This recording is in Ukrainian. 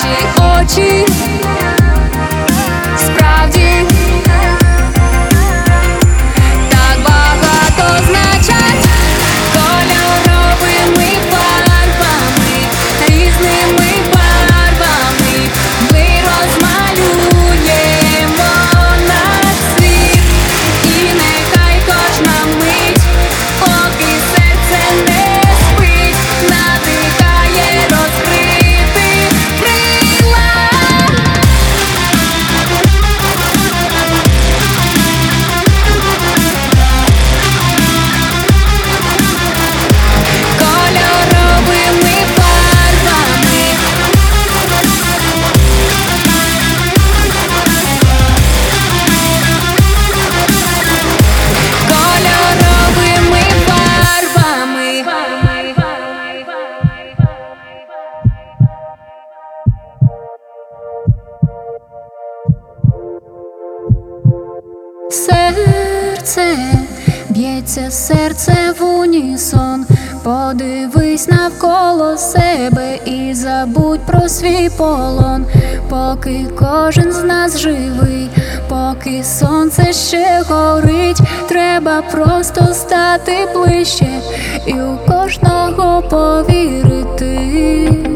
Наші очі справді так багато значать, кольоровими фарбами, різними фарбами ми розмалюємо наш світ. І нехай кожна мить, поки серце не спить, надихає розкрити крила. Кольоровими фарбами кольоровими фарбами. Серце б'ється, серце в унісон. Подивись навколо себе і забудь про свій полон. Поки кожен з нас живий, поки сонце ще горить, треба просто стати ближче і у кожного повірити.